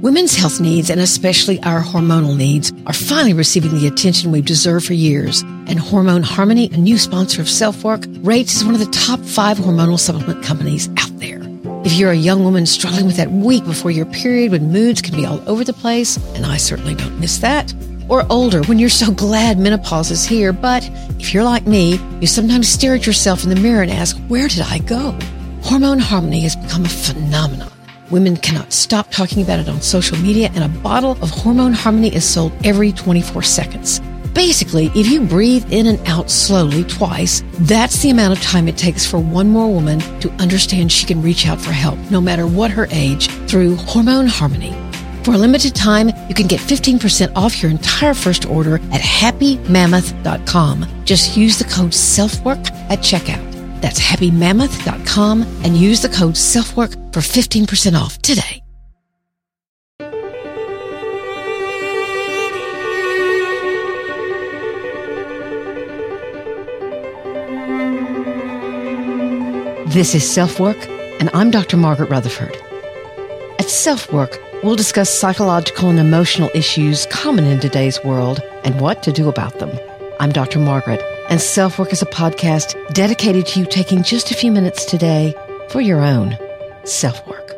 Women's health needs, and especially our hormonal needs, are finally receiving the attention we've deserved for years. And Hormone Harmony, a new sponsor of Self-Work, rates as one of the top 5 hormonal supplement companies out there. If you're a young woman struggling with that week before your period when moods can be all over the place, and I certainly don't miss that, or older when you're so glad menopause is here, but if you're like me, you sometimes stare at yourself in the mirror and ask, where did I go? Hormone Harmony has become a phenomenon. Women cannot stop talking about it on social media, and a bottle of Hormone Harmony is sold every 24 seconds. Basically, if you breathe in and out slowly twice, that's the amount of time it takes for one more woman to understand she can reach out for help, no matter what her age, through Hormone Harmony. For a limited time, you can get 15% off your entire first order at happymammoth.com. Just use the code SELFWORK at checkout. That's happymammoth.com and use the code SELFWORK for 15% off today. This is Self-Work, and I'm Dr. Margaret Rutherford. At Self-Work, we'll discuss psychological and emotional issues common in today's world and what to do about them. I'm Dr. Margaret, and Self-Work is a podcast dedicated to you taking just a few minutes today for your own self-work.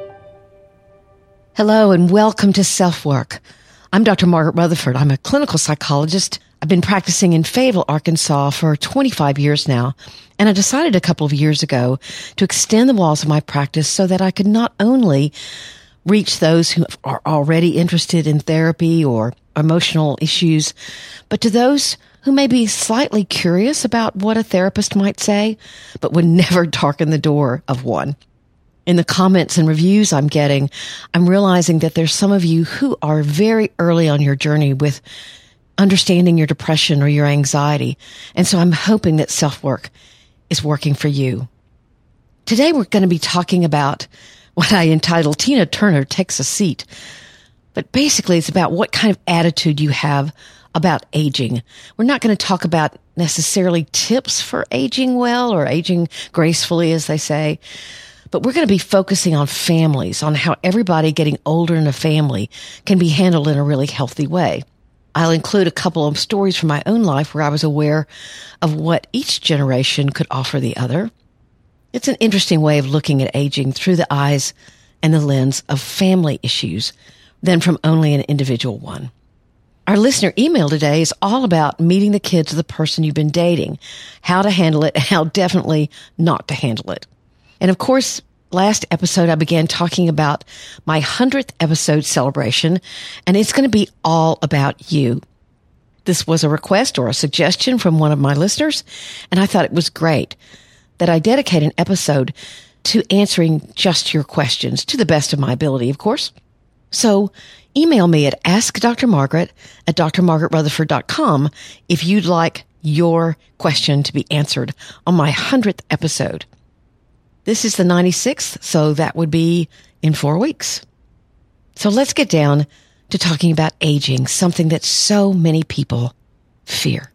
Hello, and welcome to Self-Work. I'm Dr. Margaret Rutherford. I'm a clinical psychologist. I've been practicing in Fayetteville, Arkansas for 25 years now, and I decided a couple of years ago to extend the walls of my practice so that I could not only reach those who are already interested in therapy or emotional issues, but to those who may be slightly curious about what a therapist might say, but would never darken the door of one. In the comments and reviews I'm getting, I'm realizing that there's some of you who are very early on your journey with understanding your depression or your anxiety. And so I'm hoping that self-work is working for you. Today we're going to be talking about what I entitled Tina Turner Takes a Seat. But basically it's about what kind of attitude you have about aging. We're not going to talk about necessarily tips for aging well or aging gracefully, as they say, but we're going to be focusing on families, on how everybody getting older in a family can be handled in a really healthy way. I'll include a couple of stories from my own life where I was aware of what each generation could offer the other. It's an interesting way of looking at aging through the eyes and the lens of family issues than from only an individual one. Our listener email today is all about meeting the kids of the person you've been dating, how to handle it, and how definitely not to handle it. And of course, last episode I began talking about my 100th episode celebration, and it's going to be all about you. This was a request or a suggestion from one of my listeners, and I thought it was great that I dedicate an episode to answering just your questions, to the best of my ability, of course. So email me at askdrmargaret@drmargaretrutherford.com if you'd like your question to be answered on my 100th episode. This is the 96th, so that would be in 4 weeks. So let's get down to talking about aging, something that so many people fear.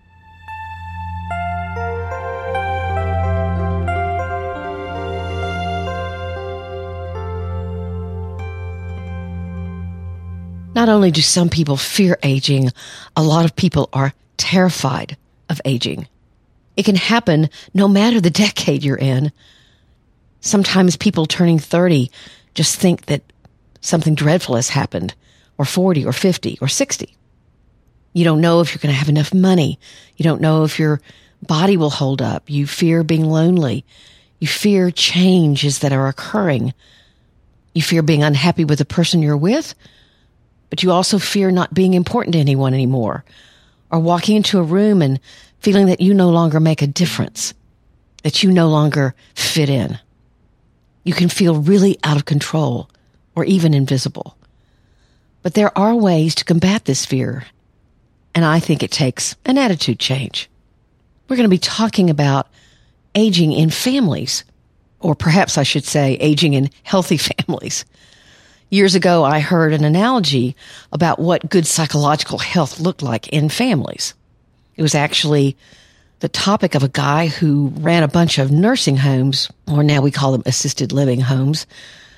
Not only do some people fear aging, a lot of people are terrified of aging. It can happen no matter the decade you're in. Sometimes people turning 30 just think that something dreadful has happened, or 40 or 50 or 60. You don't know if you're going to have enough money. You don't know if your body will hold up. You fear being lonely. You fear changes that are occurring. You fear being unhappy with the person you're with, but you also fear not being important to anyone anymore, or walking into a room and feeling that you no longer make a difference, that you no longer fit in. You can feel really out of control or even invisible. But there are ways to combat this fear, and I think it takes an attitude change. We're going to be talking about aging in families, or perhaps I should say aging in healthy families. Years ago, I heard an analogy about what good psychological health looked like in families. It was actually the topic of a guy who ran a bunch of nursing homes, or now we call them assisted living homes,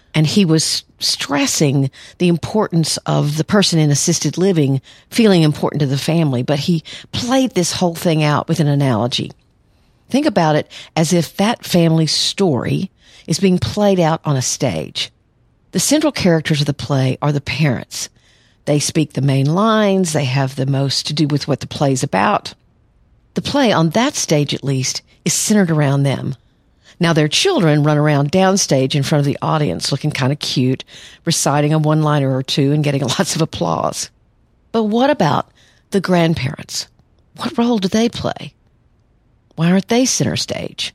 And he was stressing the importance of the person in assisted living feeling important to the family, but he played this whole thing out with an analogy. Think about it as if that family story is being played out on a stage. The central characters of the play are the parents. They speak the main lines. They have the most to do with what the play's about. The play, on that stage at least, is centered around them. Now their children run around downstage in front of the audience looking kind of cute, reciting a one-liner or two and getting lots of applause. But what about the grandparents? What role do they play? Why aren't they center stage?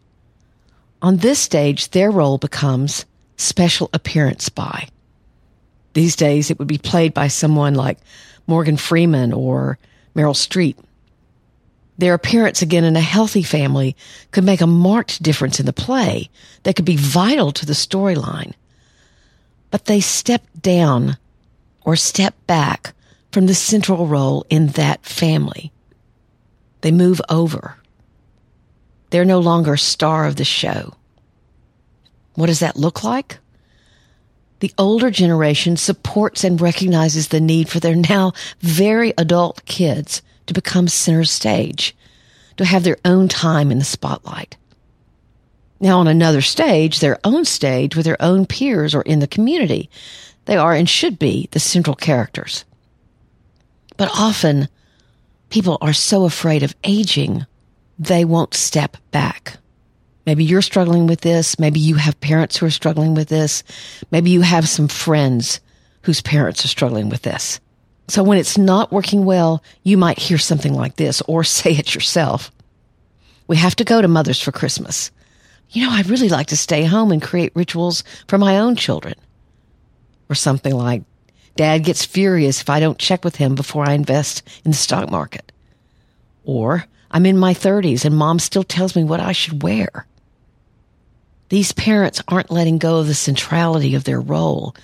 On this stage, their role becomes special appearance by. These days, it would be played by someone like Morgan Freeman or Meryl Streep. Their appearance, again, in a healthy family could make a marked difference in the play that could be vital to the storyline. But they step down or step back from the central role in that family. They move over. They're no longer star of the show. What does that look like? The older generation supports and recognizes the need for their now very adult kids to become center stage, to have their own time in the spotlight. Now on another stage, their own stage with their own peers or in the community, they are and should be the central characters. But often, people are so afraid of aging, they won't step back. Maybe you're struggling with this. Maybe you have parents who are struggling with this. Maybe you have some friends whose parents are struggling with this. So when it's not working well, you might hear something like this or say it yourself. We have to go to Mothers for Christmas. I'd really like to stay home and create rituals for my own children. Or something like, Dad gets furious if I don't check with him before I invest in the stock market. Or, I'm in my 30s and Mom still tells me what I should wear. These parents aren't letting go of the centrality of their role.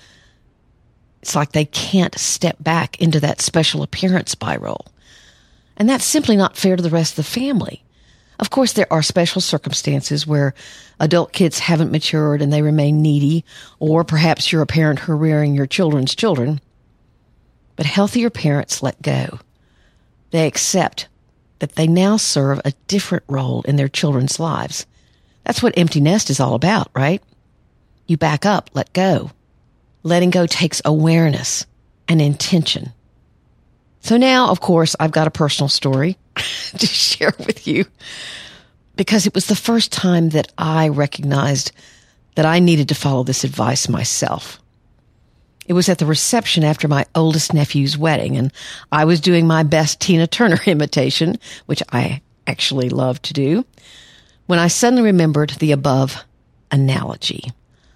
It's like they can't step back into that special appearance by role. And that's simply not fair to the rest of the family. Of course, there are special circumstances where adult kids haven't matured and they remain needy, or perhaps you're a parent who are rearing your children's children. But healthier parents let go. They accept that they now serve a different role in their children's lives. That's what empty nest is all about, right? You back up, let go. Letting go takes awareness and intention. So now, of course, I've got a personal story to share with you because it was the first time that I recognized that I needed to follow this advice myself. It was at the reception after my oldest nephew's wedding, and I was doing my best Tina Turner imitation, which I actually love to do, when I suddenly remembered the above analogy.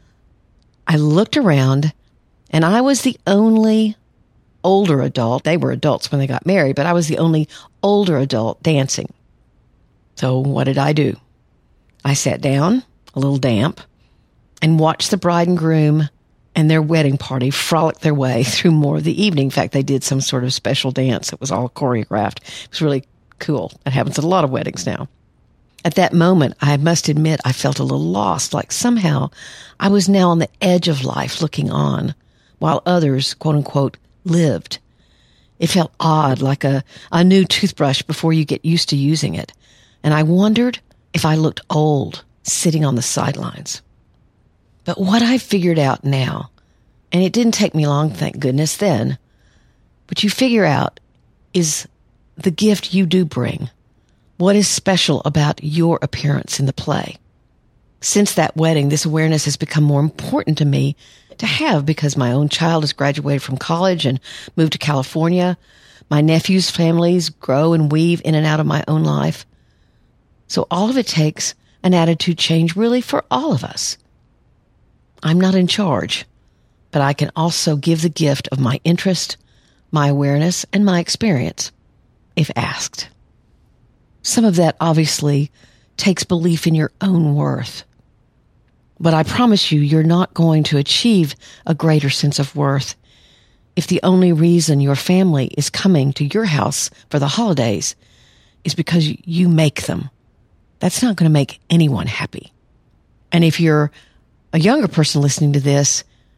I looked around, and I was the only older adult. They were adults when they got married, but I was the only older adult dancing. So what did I do? I sat down, a little damp, and watched the bride and groom and their wedding party frolic their way through more of the evening. In fact, they did some sort of special dance that was all choreographed. It was really cool. That happens at a lot of weddings now. At that moment, I must admit, I felt a little lost, like somehow I was now on the edge of life looking on, while others, quote unquote, lived. It felt odd, like a new toothbrush before you get used to using it. And I wondered if I looked old, sitting on the sidelines. But what I figured out now, and it didn't take me long, thank goodness then, but you figure out is the gift you do bring. What is special about your appearance in the play? Since that wedding, this awareness has become more important to me to have because my own child has graduated from college and moved to California. My nephew's families grow and weave in and out of my own life. So all of it takes an attitude change really for all of us. I'm not in charge, but I can also give the gift of my interest, my awareness, and my experience, if asked. Some of that obviously takes belief in your own worth. But I promise you, you're not going to achieve a greater sense of worth if the only reason your family is coming to your house for the holidays is because you make them. That's not going to make anyone happy. And if you're a younger person listening to this,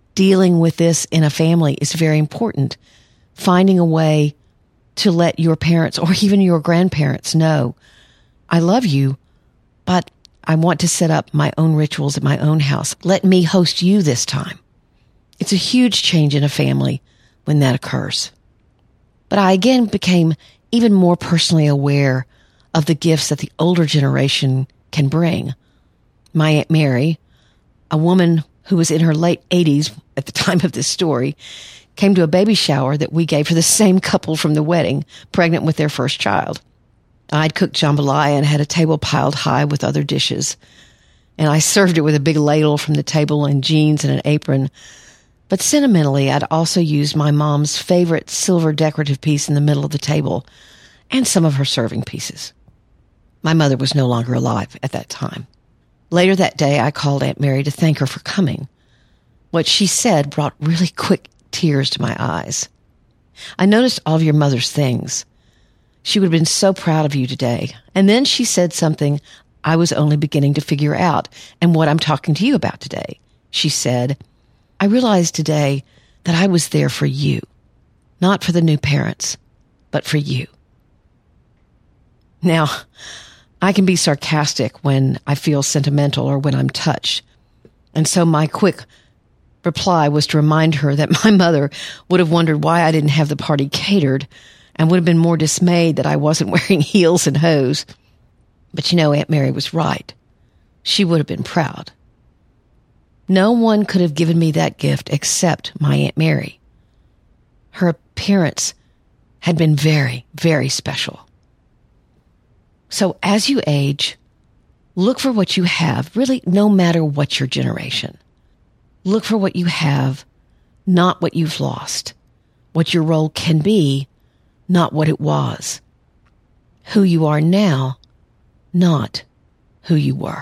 dealing with this in a family is very important. Finding a way to let your parents or even your grandparents know, I love you, but I want to set up my own rituals at my own house. Let me host you this time. It's a huge change in a family when that occurs. But I again became even more personally aware of the gifts that the older generation can bring. My Aunt Mary, a woman who was in her late 80s at the time of this story, came to a baby shower that we gave for the same couple from the wedding, pregnant with their first child. I'd cooked jambalaya and had a table piled high with other dishes. And I served it with a big ladle from the table and jeans and an apron. But sentimentally, I'd also used my mom's favorite silver decorative piece in the middle of the table and some of her serving pieces. My mother was no longer alive at that time. Later that day, I called Aunt Mary to thank her for coming. What she said brought really quick tears to my eyes. I noticed all of your mother's things. She would have been so proud of you today. And then she said something I was only beginning to figure out and what I'm talking to you about today. She said, I realized today that I was there for you, not for the new parents, but for you. Now, I can be sarcastic when I feel sentimental or when I'm touched. And so my quick reply was to remind her that my mother would have wondered why I didn't have the party catered and would have been more dismayed that I wasn't wearing heels and hose. But Aunt Mary was right. She would have been proud. No one could have given me that gift except my Aunt Mary. Her appearance had been very, very special. So as you age, look for what you have, really no matter what your generation. Look for what you have, not what you've lost. What your role can be, not what it was. Who you are now, not who you were.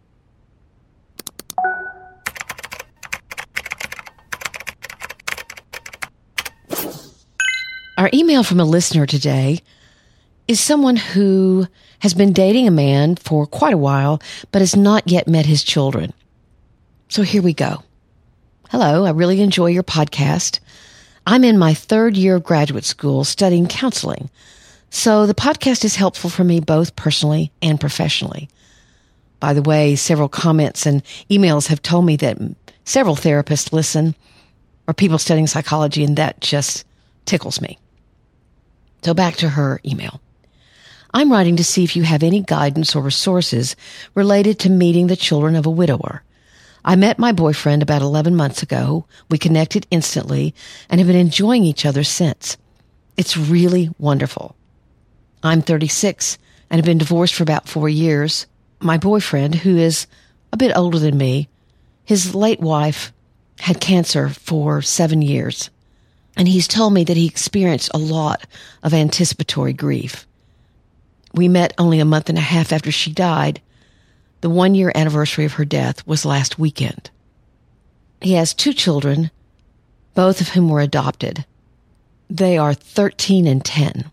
Our email from a listener today is someone who has been dating a man for quite a while, but has not yet met his children. So here we go. Hello, I really enjoy your podcast. I'm in my 3rd year of graduate school studying counseling, so the podcast is helpful for me both personally and professionally. By the way, several comments and emails have told me that several therapists listen or people studying psychology, and that just tickles me. So back to her email. I'm writing to see if you have any guidance or resources related to meeting the children of a widower. I met my boyfriend about 11 months ago. We connected instantly and have been enjoying each other since. It's really wonderful. I'm 36 and have been divorced for about 4 years. My boyfriend, who is a bit older than me, his late wife had cancer for 7 years. And he's told me that he experienced a lot of anticipatory grief. We met only a month and a half after she died. The 1-year anniversary of her death was last weekend. He has 2 children, both of whom were adopted. They are 13 and 10.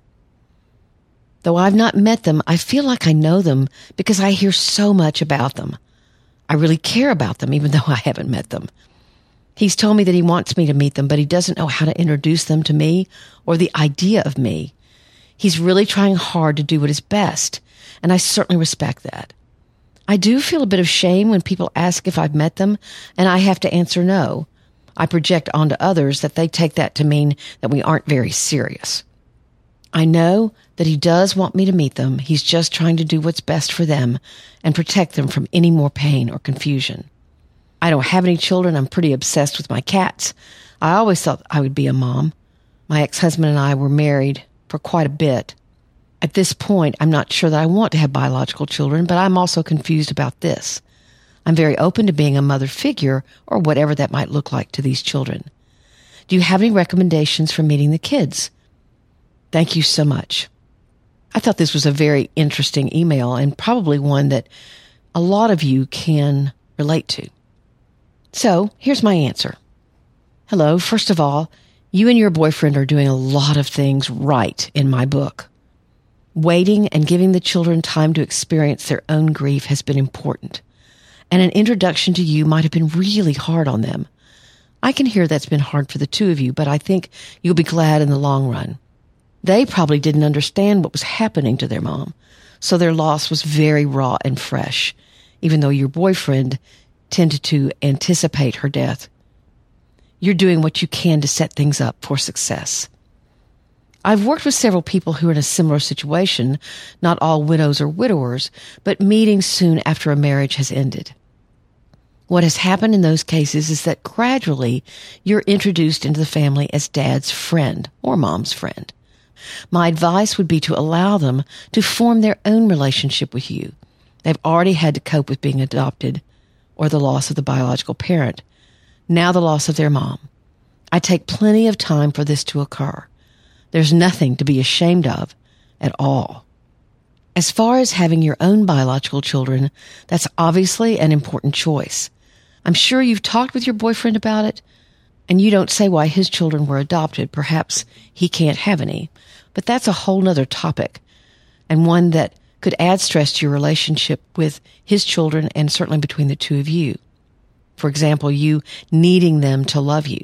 Though I've not met them, I feel like I know them because I hear so much about them. I really care about them, even though I haven't met them. He's told me that he wants me to meet them, but he doesn't know how to introduce them to me or the idea of me. He's really trying hard to do what is best, and I certainly respect that. I do feel a bit of shame when people ask if I've met them, and I have to answer no. I project onto others that they take that to mean that we aren't very serious. I know that he does want me to meet them. He's just trying to do what's best for them and protect them from any more pain or confusion. I don't have any children. I'm pretty obsessed with my cats. I always thought I would be a mom. My ex-husband and I were married for quite a bit. At this point, I'm not sure that I want to have biological children, but I'm also confused about this. I'm very open to being a mother figure or whatever that might look like to these children. Do you have any recommendations for meeting the kids? Thank you so much. I thought this was a very interesting email and probably one that a lot of you can relate to. So here's my answer. Hello. First of all, you and your boyfriend are doing a lot of things right in my book. Waiting and giving the children time to experience their own grief has been important, and an introduction to you might have been really hard on them. I can hear that's been hard for the two of you, but I think you'll be glad in the long run. They probably didn't understand what was happening to their mom, so their loss was very raw and fresh, even though your boyfriend tended to anticipate her death. You're doing what you can to set things up for success. I've worked with several people who are in a similar situation, not all widows or widowers, but meeting soon after a marriage has ended. What has happened in those cases is that gradually you're introduced into the family as dad's friend or mom's friend. My advice would be to allow them to form their own relationship with you. They've already had to cope with being adopted or the loss of the biological parent. Now the loss of their mom. I take plenty of time for this to occur. There's nothing to be ashamed of at all. As far as having your own biological children, that's obviously an important choice. I'm sure you've talked with your boyfriend about it, and you don't say why his children were adopted. Perhaps he can't have any. But that's a whole nother topic, and one that could add stress to your relationship with his children and certainly between the two of you. For example, you needing them to love you.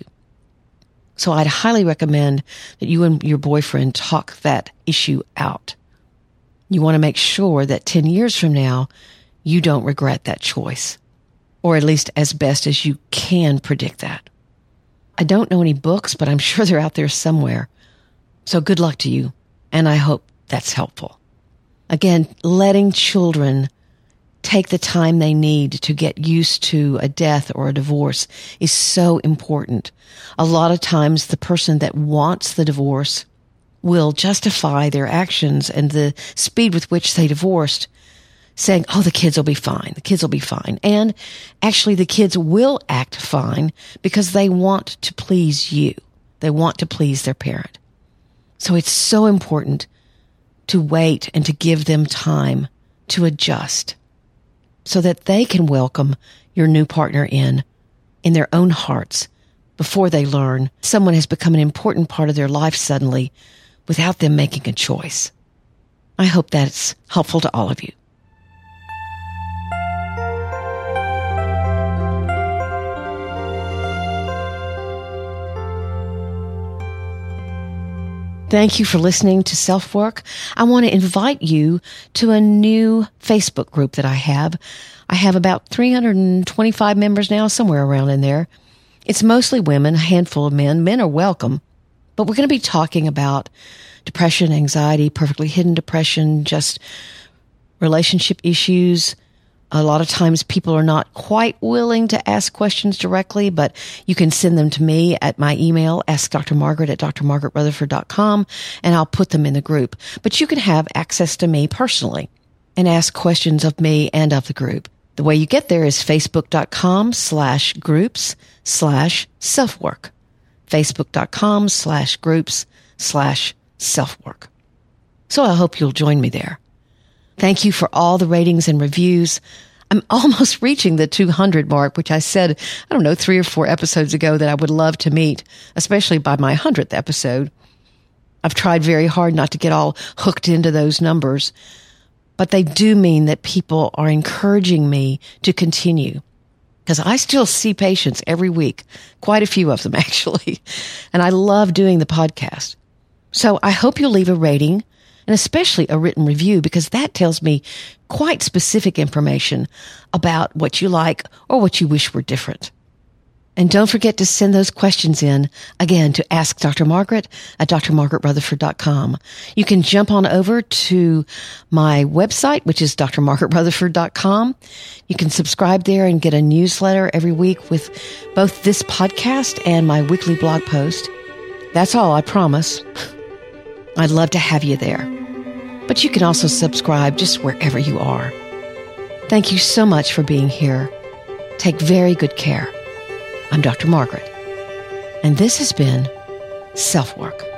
So I'd highly recommend that you and your boyfriend talk that issue out. You want to make sure that 10 years from now, you don't regret that choice, or at least as best as you can predict that. I don't know any books, but I'm sure they're out there somewhere. So good luck to you, and I hope that's helpful. Again, letting children take the time they need to get used to a death or a divorce is so important. A lot of times the person that wants the divorce will justify their actions and the speed with which they divorced, saying, oh, the kids will be fine. The kids will be fine. And actually the kids will act fine because they want to please you. They want to please their parent. So it's so important to wait and to give them time to adjust so that they can welcome your new partner in their own hearts before they learn someone has become an important part of their life suddenly without them making a choice. I hope that's helpful to all of you. Thank you for listening to Self-Work. I want to invite you to a new Facebook group that I have. I have about 325 members now, somewhere around in there. It's mostly women, a handful of men. Men are welcome. But we're going to be talking about depression, anxiety, perfectly hidden depression, just relationship issues. A lot of times people are not quite willing to ask questions directly, but you can send them to me at my email, askdrmargaret@drmargaretrutherford.com, and I'll put them in the group. But you can have access to me personally and ask questions of me and of the group. The way you get there is facebook.com/groups/selfwork. facebook.com/groups/selfwork. So I hope you'll join me there. Thank you for all the ratings and reviews. I'm almost reaching the 200 mark, which I said, 3 or 4 episodes ago that I would love to meet, especially by my 100th episode. I've tried very hard not to get all hooked into those numbers, but they do mean that people are encouraging me to continue. Because I still see patients every week, quite a few of them actually, and I love doing the podcast. So I hope you'll leave a rating, and especially a written review, because that tells me quite specific information about what you like or what you wish were different. And don't forget to send those questions in, again, to Ask Dr. Margaret at drmargaretrutherford.com. You can jump on over to my website, which is drmargaretrutherford.com. You can subscribe there and get a newsletter every week with both this podcast and my weekly blog post. That's all, I promise. I'd love to have you there. But you can also subscribe just wherever you are. Thank you so much for being here. Take very good care. I'm Dr. Margaret, and this has been Self-Work.